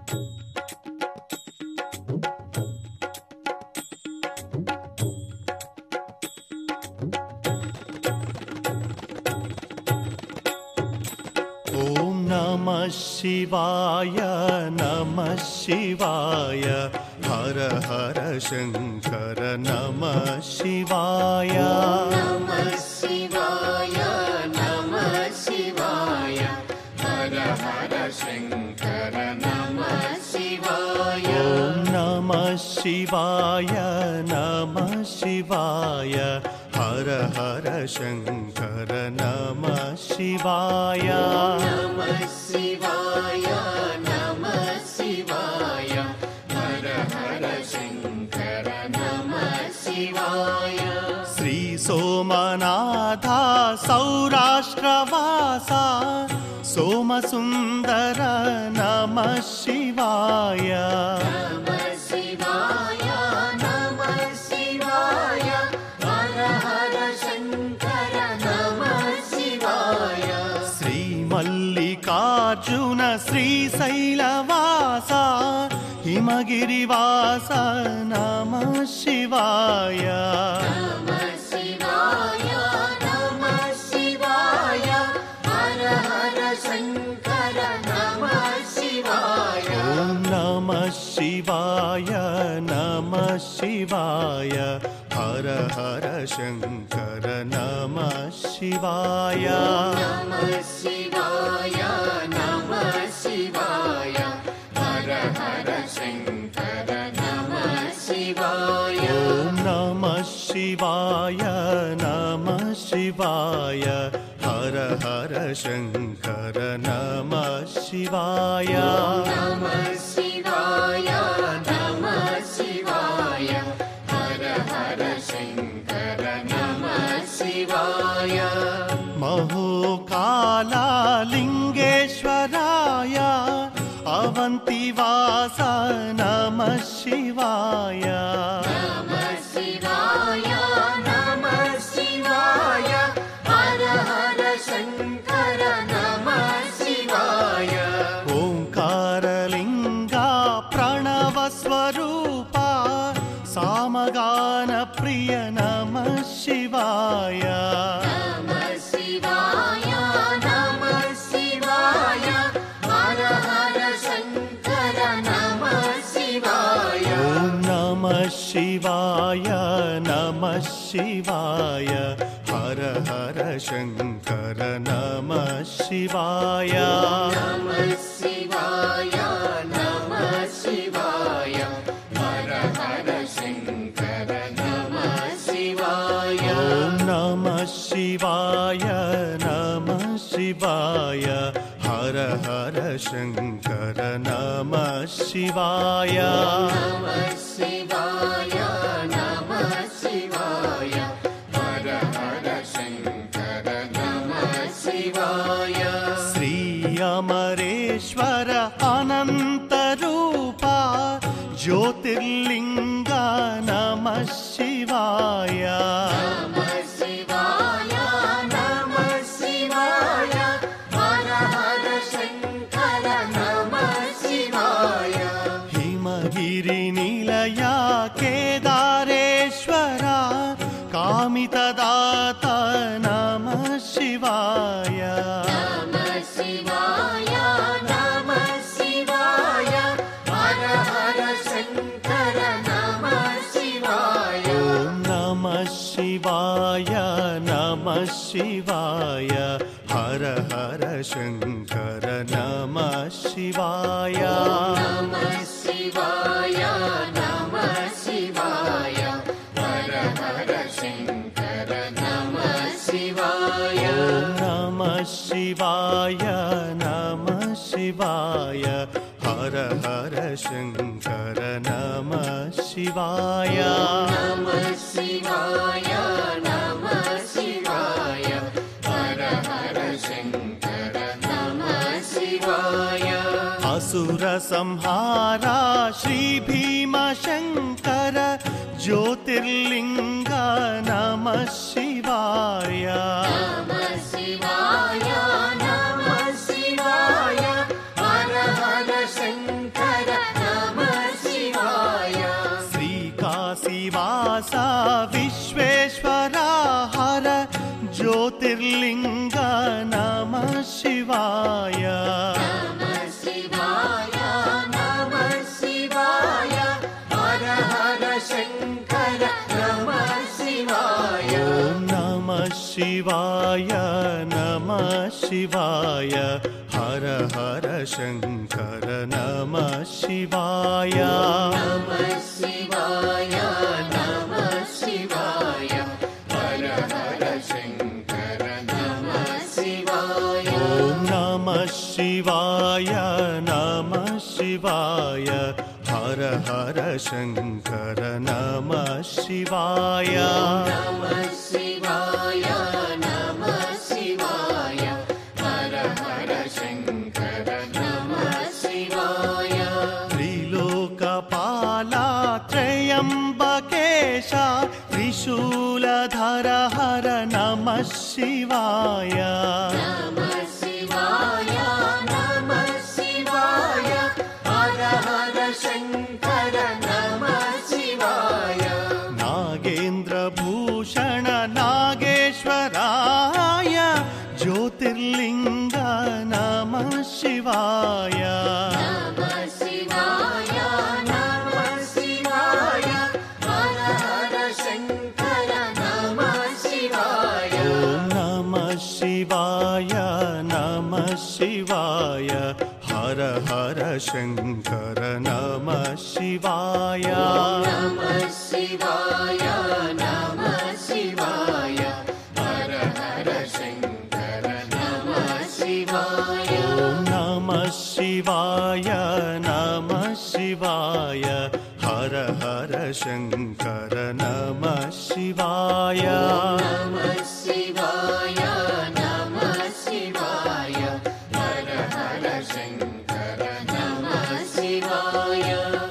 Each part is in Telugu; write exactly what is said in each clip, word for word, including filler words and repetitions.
ఓం నమః శివాయ నమః శివాయ హర హర శంకర నమః శివాయ నమః శివాయ నమః శివాయ హర హర శంకర నమః శివాయ ఓం నమః శివాయ నమః శివాయ హర హర శంకర నమః శివాయ నమః శివాయ నమః శివాయ హర హర శంకర నమః శివాయ శ్రీ సోమనాథ సౌరాష్ట్రవాస సోమసుందర నమః శివాయ నమః శివాయ నమః శివాయ హర హర శంకర నమః శివాయ శ్రీ మల్లికార్జున శ్రీశైలవాస హిమగిరివాస నమః శివాయ నమః శివాయ నమః శివాయ హర హర శంకర నమః శివాయ ఓం నమః శివాయ నమః శివాయ హర హర శంకర నమః శివాయ నమః శివాయ నమః శివాయ హర హర శంకర నమః శివాయ ఓం నమః శివాయ నమః శివాయ హర హర శంకర నమః శివాయ నమః శివాయ నమః శివాయ హర హర శంకర నమః శివాయ మహోకాళలింగేశ్వరాయ అవంతివాస నమః శివాయ నమః శివాయ నమః శివాయ హర హర శంకర నమః శివాయ ఓంకారలింగ ప్రణవ స్వరూప సామగాన ప్రియ నమః శివాయ నమః శివాయ నమః శివాయ హర హర శంకర నమః శివాయ ఓం నమః శివాయ నమః శివాయ హర హర శంకర నమః శివాయ నమః శివాయ నమః శివాయ హర హర శంకర నమః శివాయ ఓం నమః శివాయ నమః శివాయ హర హర శంకర నమః శివాయ నమః శివాయ నమః శివాయ హర హర శంకర నమః శివాయ శ్రీ అమరేశ్వర అనంత రూప జ్యోతిర్లింగ నమః శివాయ నమః శివాయ నమః శివాయ హర హర శంకర నమః శివాయ హిమగిరి నిలయ కేదారేశ్వర కామితదాత నమః శివాయ నమః శివాయ నమః శివాయ హర హర శంకర నమః శివాయ ఓం నమః శివాయ నమః శివాయ హర హర శంకర నమః శివాయ నమః శివాయ నమః శివాయ హర హర శంకర నమః శివాయ ఓం నమః శివాయ నమః శివాయ హర హర శంకర నమః శివాయ నమః శివాయ నమః శివాయ హర హర శంకర నమః శివాయ అసుర సంహార శ్రీ భీమ శంకర జ్యోతిర్లింగ నమః శివాయ నమః శివాయ నమః శివాయ హర హర శంకర शिवाय नमः शिवाय हर हर शंकर नमः शिवाय नमः शिवाय नमः शिवाय हर हर शंकर नमः शिवाय ओम नमः शिवाय नमः शिवाय हर हर शंकर नमः शिवाय नमः शिवाय नमः शिवाय हर हर शंकर नमः शिवाय त्रिलोकपाला त्रयंबकेशा त्रिशूलधर हर नमः शिवाय नमः शिवाय नमः शिवाय हर हर शंकर नमः शिवाय नागेन्द्रभूषण नागेश्वराय ज्योतिर्लिंग नमः शिवाय नमः शिवाय नमः शिवाय हर हर शंकर नमः शिवाय ओम नमः शिवाय नमः शिवाय हर हर शंकर नमः शिवाय नमः शिवाय नमः शिवाय हर हर शंकर नमः शिवाय ओम नमः शिवाय नमः शिवाय हर हर शंकर नमः शिवाय नमः शिवाय नमः शिवाय हर हर शंकर नमः शिवाय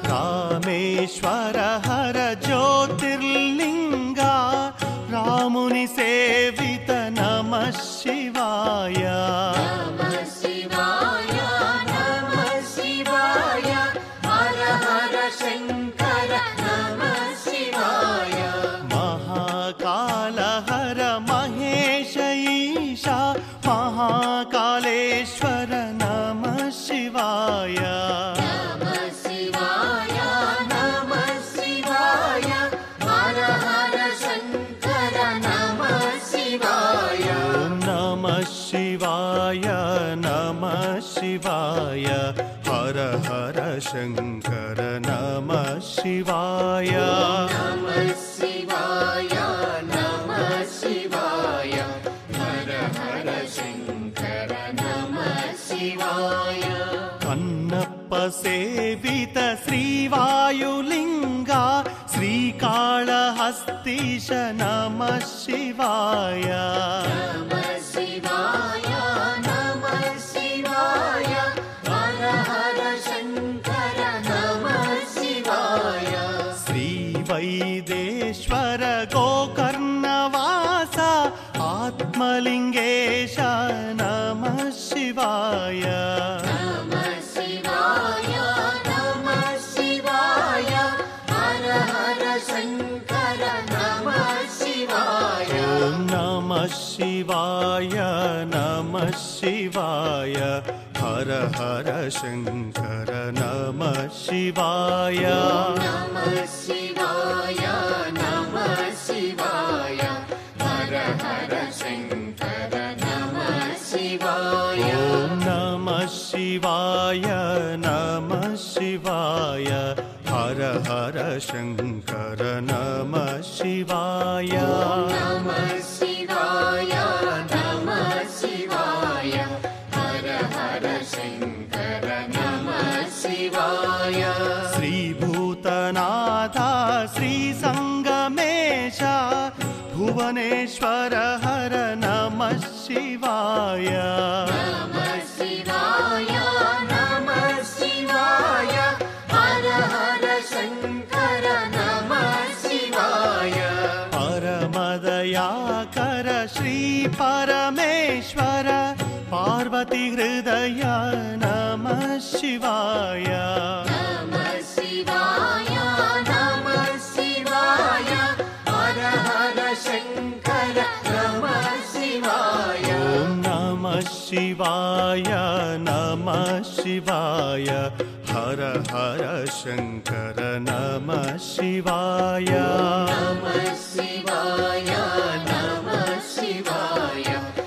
रामेश्वर हर ज्योतिर्लिंगा रामुनि सेवित नमः शिवाय नमः शिवाय नमः शिवाय हर हर शंकर नमः शिवाय महाकाल हर महेश ईशा महाकालेश्वर नमः शिवाय नमः शिवाय नमः शिवाय हर हर शंकर नमः शिवाय नमः शिवाय नमः शिवाय हर हर शंकर नमः शिवाय नमः शिवाय नमः शिवाय हर हर शंकर नमः शिवाय कन्नप्प सेवित श्रीवायुलिंगा श्रीकाళहस्तीश नमः शिवाय नमः शिवाय नमः शिवाय हर हर शंकर नमः शिवाय श्रीवैदेश्वर गोकर्णवास आत्मलिंगेश नमः शिवाय नमः शिवाय नमः शिवाय हर हर शंकर नमः शिवाय ओम नमः शिवाय नमः शिवाय हर हर शंकर नमः शिवाय नमः शिवाय नमः शिवाय हर हर शंकर नमः शिवाय ओम नमः शिवाय नमः शिवाय हर हर शंकर नमः शिवाय नमः शिवाय नमः शिवाय हर हर शंकर नमः शिवाय श्रीभूतनाथ श्रीसंगमेश भुवनेश्वर हर नमः शिवाय नमः शिवाय नमः शिवाय हर हर शंकर नमः शिवाय परमदयाकर श्री परमेश्वर पार्वती हृदय नमः शिवाय नमः शिवाय नमः शिवाय हर हर शंकर नमः शिवाय ओम नमः शिवाय नमः शिवाय हर हर शंकर नमः शिवाय नमः शिवाय नमः शिवाय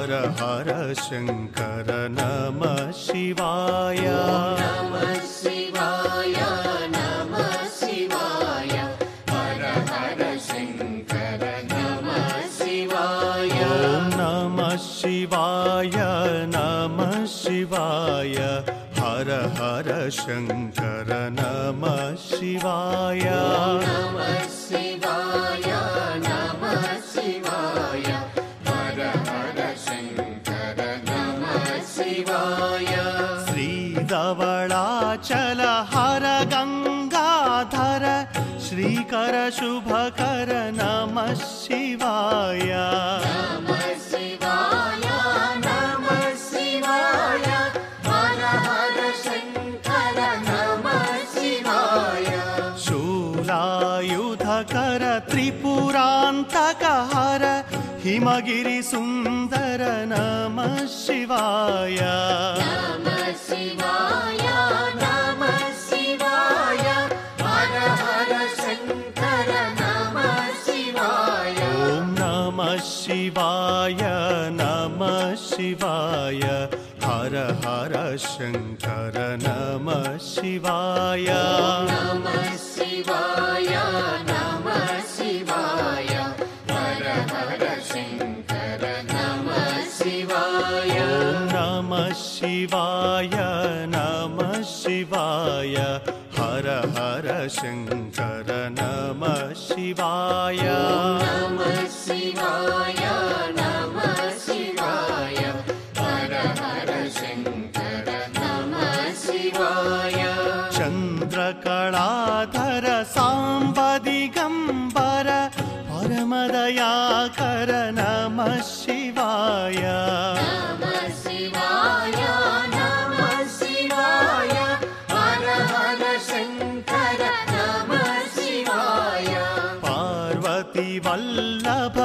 हर हर शंकर नमः शिवाय नमः शिवाय नमः शिवाय हर हर शंकर नमः शिवाय ओम नमः शिवाय नमः शिवाय हर हर शंकर नमः शिवाय नमः शिवाय नमः शिवाय हर हर शंकर नमः शिवाय श्रीधवलाचल हर गंगाधर श्रीकर शुभकर नमः शिवाय नमः शिवाय नमः शिवाय हर हर शंकर नमः शिवाय शूलायुधकर त्रिपुरान्तक हर हिमगिरि सुंदर नमः शिवाय नमः शिवाय नमः शिवाय हर हर शंकर नमः शिवाय ओम नमः शिवाय नमः शिवाय हर हर शंकर नमः शिवाय नमः शिवाय नमः शिवाय हर हर शंकर नमः शिवाय ओम नमः शिवाय नमः शिवाय हर हर शंकर नमः शिवाय नमः शिवाय नमः शिवाय हर हर शंकर नमः शिवाय चंद्रकलाधर सांब दिगंबर परमदयाकर नमः शिवाय नमः शिवाय नमः शिवाय हर हर शंकर नमः शिवाय पार्वती वल्लभ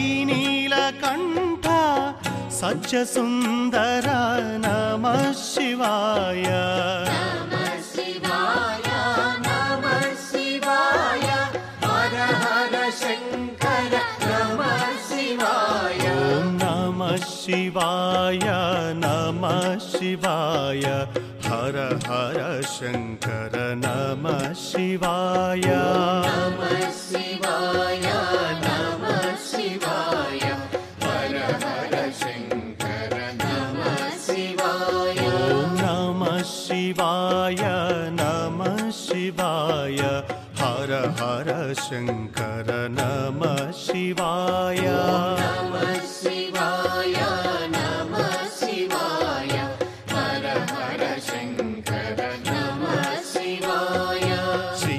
श्रीनीलकंठ सच्च सुंदर नमः शिवाय नमः शिवाय नमः शिवाय हर हर शंकर नमः शिवाय ओम नमः शिवाय नमः शिवाय हर हर शंकर नमः शिवाय नमः शिवाय नमः शिवाय हर हर शंकर नमः शिवाय ओम नमः शिवाय नमः शिवाय हर हर शंकर नमः शिवाय नमः शिवाय नमः शिवाय हर हर शंकर नमः शिवाय श्री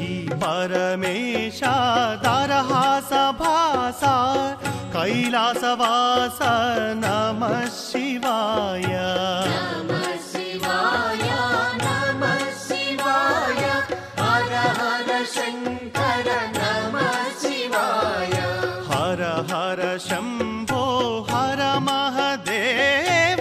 परमेशा दरहास भासा कैलासवास नमः शिवाय नमः शिवाय नमः शिवाय हर हर शंकर नमः शिवाय हर हर शंभो हर महदेव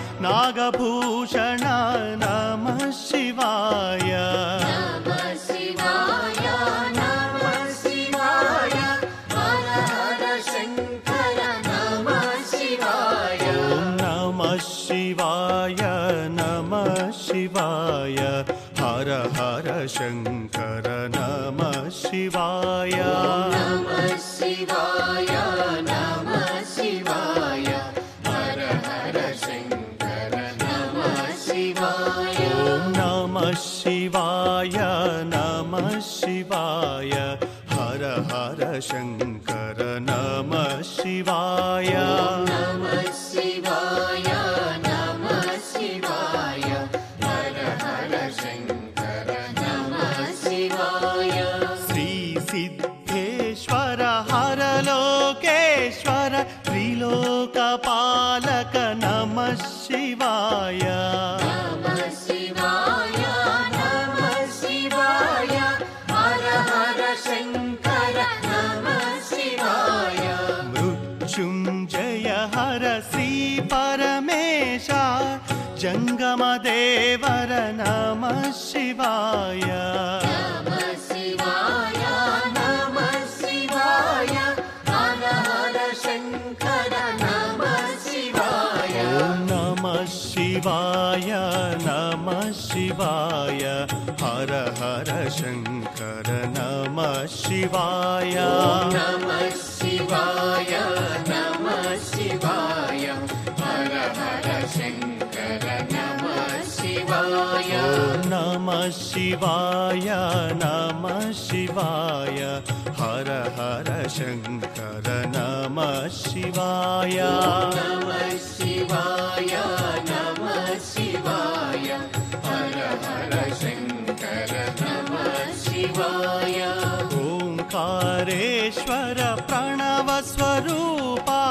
नागभूषण नमः शिवाय नमः शिवाय नमः शिवाय हर हर शंकर नमः शिवाय ओम नमः शिवाय नमः शिवाय हर हर शंकर नमः शिवाय नमः शिवाय नमः शिवाय हर हर शंकर नमः शिवाय ओम नमः शिवाय नमः शिवाय हर हर शंकर नमः शिवाय नमः शिवाय नमः शिवाय हर हर शंकर नमः शिवाय श्री सिद्धेश्वर हर लोकेश्वर त्रिलोकपालक नमः शिवाय नमः शिवाय नमः शिवाय हर हर शंकर नमः शिवाय मृत्युंजय हर श्री परमेशा जंगमदेवर नमः शिवाय नमः शिवाय नमः शिवाय हर हर शंकर नमः शिवाय शिवाय हर हर शंकर नमः शिवाय नमः शिवाय नमः शिवाय हर हर शंकर नमः शिवाय नमः शिवाय नमः शिवाय हर हर शंकर नमः शिवाय नमः शिवाय नमः शिवाय हर हर शंकर नमः शिवाय ओंकारेश्वर प्रणव स्वरूपा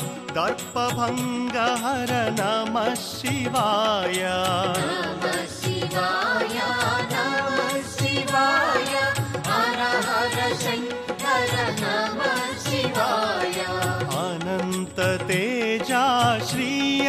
दर्पभंग हर नमः शिवाय नमः शिवाय नमः शिवाय हर हर शंकर नमः शिवाय अनंत तेजा श्री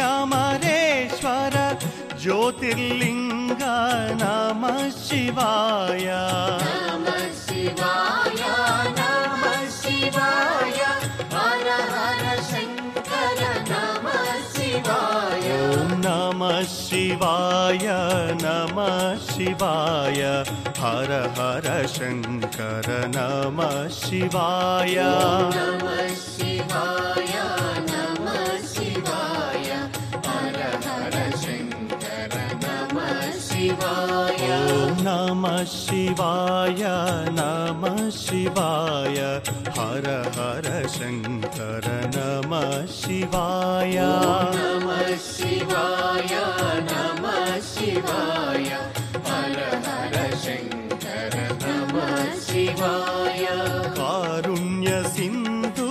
अमरेश्वर ज्योतिर्लिंग नमः शिवाय नमः शिवाय नमः शिवाय हर हर शंकर नमः शिवाय नमः शिवाय नमः शिवाय हर हर शंकर नमः शिवाय नमः शिवाय नमः शिवाय हर हर शंकर नमः शिवाय नमः शिवाय नमः शिवाय हर हर शंकर नमः शिवाय नमः शिवाय नमः शिवाय हर हर शंकर नमः शिवाय कारुण्य सिंधु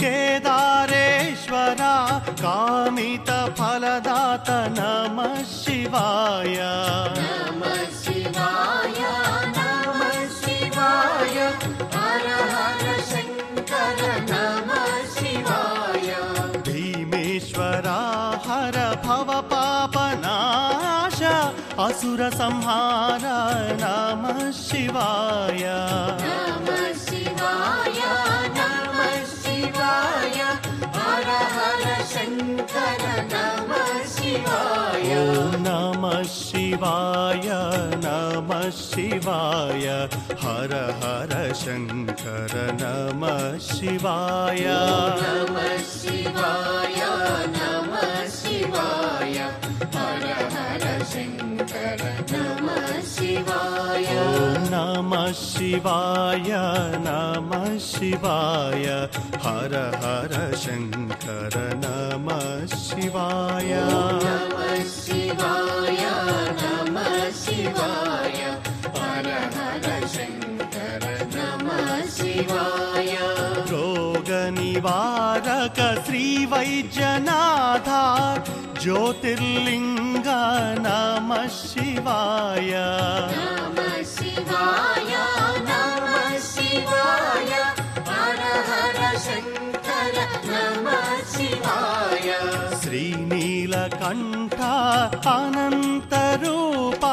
केदारेश्वरा कामित फलदात नमः शिवाय नमः शिवाय नमः शिवाय हर हर शंकर नमः शिवाय भीमेश्वरा हर भव पापनाश असुर संहार नमः शिवाय नमः शिवाय नमः शिवाय हर हर शंकर नमः शिवाय नमः शिवाय नमः शिवाय हर हर शंकर नमः शिवाय नमः शिवाय नमः शिवाय हर हर शंकर नमः शिवाय नमः शिवाय नमः शिवाय हर हर शंकर नमः शिवाय नमः शिवाय नमः शिवाय हर हर शंकर नमः शिवाय रोग निवारक श्री वैद्यनाथ ज्योतिर्लिंग नमः शिवाय नमः शिवाय नमः शिवाय हर हर शंकर नमः शिवाय श्रीनीलकंठ अनंत रूपा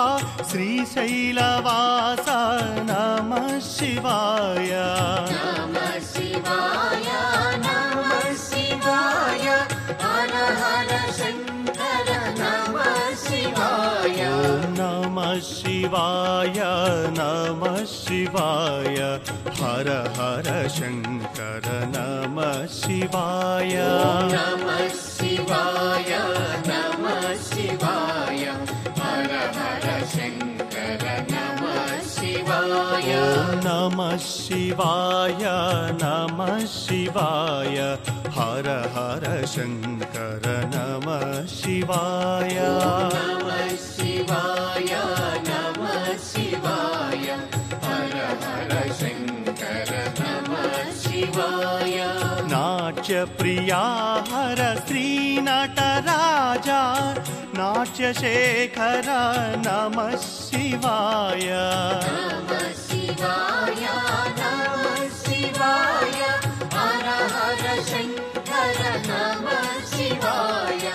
श्रीशैलवास नमः शिवाय नमः शिवाय नमः शिवाय हर हर शंकर नमः शिवाय नमः शिवाय नमः शिवाय हर हर शंकर नमः शिवाय नमः शिवाय नमः शिवाय हर हर शंकर नमः शिवाय नमः शिवाय नमः शिवाय हर हर शंकर नमः शिवाय नमः शिवाय नमः शिवाय हर हर शंकर नमः शिवाय नाट्य प्रिया हर श्री नटराजा नाट्य शेखर नमः शिवाय नमः शिवाय नमः शिवाय हर हर शंकर नमः शिवाय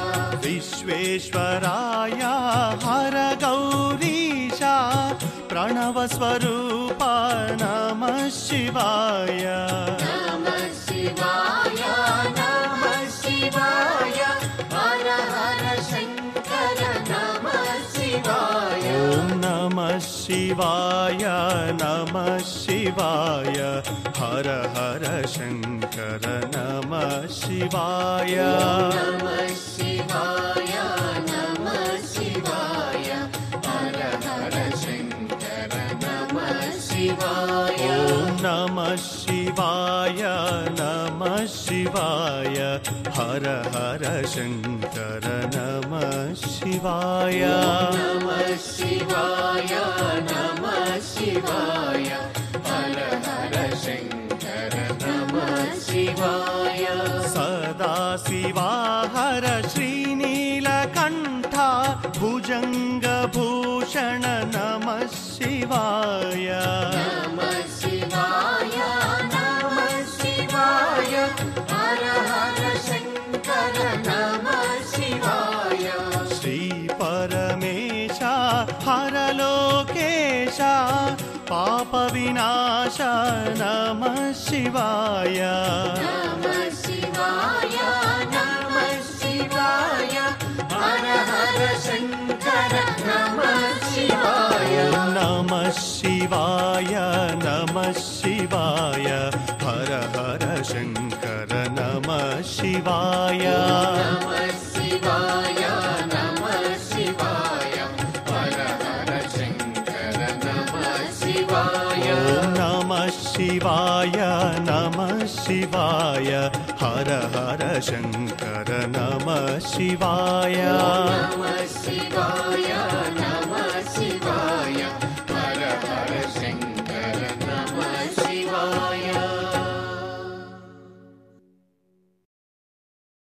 विश्वेश्वराय हर गौरीशा प्रणव स्वरूप नमः शिवाय नमः शिवाय नमः शिवाय हर हर शंकर नमः शिवाय ॐ शिवाय नमः शिवाय हर हर शंकर नमः शिवाय नमः शिवाय नमः शिवाय हर हर शंकर नमः शिवाय ओम नमः शिवाय नमः शिवाय हर हर शंकर नमः शिवाय नमः शिवाय नमः शिवाय हर हर शंकर नमः शिवाय सदा शिवा हर श्रीनीलकंठा भुजंग भूषण नमः शिवाय नमः शिवाय नमः शिवाय हर हर शंकर नमः शिवाय श्री परमेशा हर लोकेशा पाप विनाश नमः शिवाय नमः शिवाय नमः शिवाय हर हर शंकर नमः शिवाय नमः शिवाय नमः शिवाय हर हर शंकर नमः शिवाय नमः शिवाय नमः शिवाय हर हर शंकर नमः शिवाय नमः शिवाय नमः शिवाय हर हर शंकर नमः शिवाय नमः शिवाय नमः